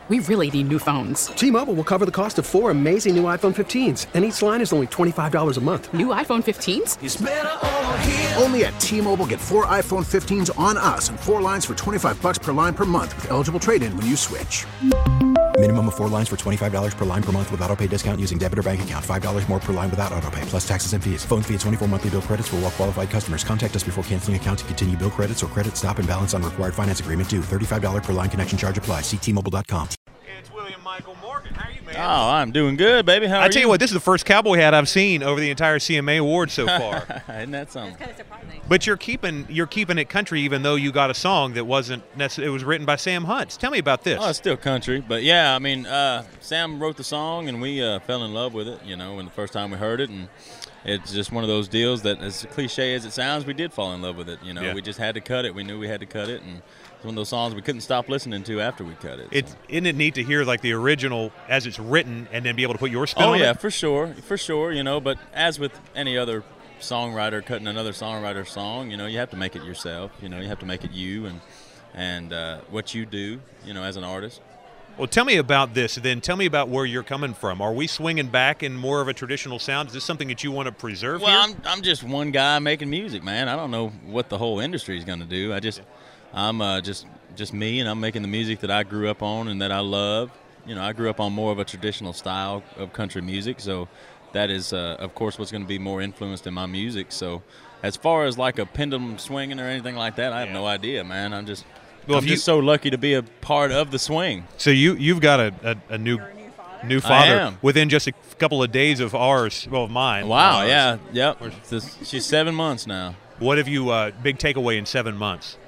We really need new phones. T-Mobile will cover the cost of 4 amazing new iPhone 15s, and each line is only $25 a month. New iPhone 15s? It's better over here. Only at T-Mobile, get 4 iPhone 15s on us and 4 lines for $25 per line per month with eligible trade-in when you switch. Minimum of 4 lines for $25 per line per month with autopay discount using debit or bank account. $5 more per line without autopay, plus taxes and fees. Phone fee at 24 monthly bill credits for well-qualified customers. Contact us before canceling account to continue bill credits or credit stop and balance on required finance agreement due. $35 per line connection charge applies. See T-Mobile.com. It's William Michael Morgan. How are you, man? Oh, I'm doing good, baby. How are you? I tell you what, this is the first cowboy hat I've seen over the entire CMA Awards so far. Isn't that something? That's kind of surprising. But you're keeping it country, even though you got a song that wasn't necessarily. It was written by Sam Hunt. Tell me about this. Oh, it's still country, but yeah, I mean, Sam wrote the song, and we fell in love with it. When the first time we heard it, and it's just one of those deals that, as cliche as it sounds, we did fall in love with it. Yeah. We just had to cut it. We knew we had to cut it, and it's one of those songs we couldn't stop listening to after we cut it. Isn't it neat to hear like the original as it's written, and then be able to put your spin on it? Oh yeah, for sure. But as with any other songwriter cutting another songwriter's song, you have to make it yourself. You have to make it you and what you do, as an artist. Well, tell me about this, then tell me about where you're coming from. Are we swinging back in more of a traditional sound? Is this something that you want to preserve Well, here? I'm just one guy making music, man. I don't know what the whole industry is going to do. I'm just me, and I'm making the music that I grew up on and that I love. I grew up on more of a traditional style of country music, so that is, of course, what's going to be more influenced in my music. So as far as like a pendulum swinging or anything like that, I have no idea, man. I'm just so lucky to be a part of the swing. So you've got a new father I am. within just a couple of days of mine. Wow, yeah, yep. She's 7 months now. What have you, big takeaway in 7 months?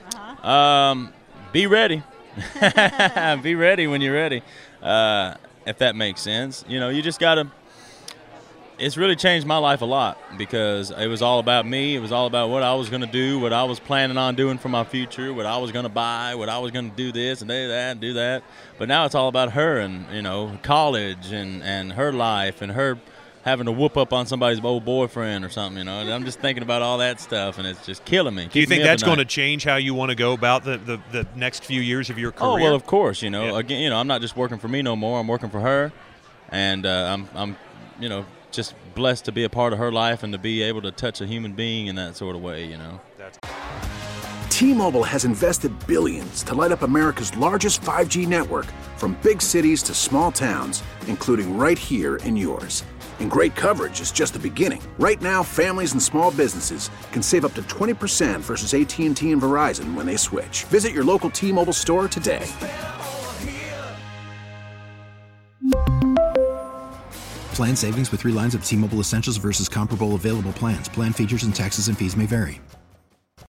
Be ready. Be ready when you're ready, if that makes sense. You just got to – it's really changed my life a lot because it was all about me. It was all about what I was going to do, what I was planning on doing for my future, what I was going to buy, what I was going to do this and do that and do that. But now it's all about her and, college and her life and her having to whoop up on somebody's old boyfriend or something, And I'm just thinking about all that stuff, and it's just killing me. Do you think that's going to change how you want to go about the next few years of your career? Oh, well, of course. Again, I'm not just working for me no more. I'm working for her, and I'm just blessed to be a part of her life and to be able to touch a human being in that sort of way, T-Mobile has invested billions to light up America's largest 5G network, from big cities to small towns, including right here in yours. And great coverage is just the beginning. Right now, families and small businesses can save up to 20% versus AT&T and Verizon when they switch. Visit your local T-Mobile store today. Plan savings with 3 lines of T-Mobile Essentials versus comparable available plans. Plan features and taxes and fees may vary.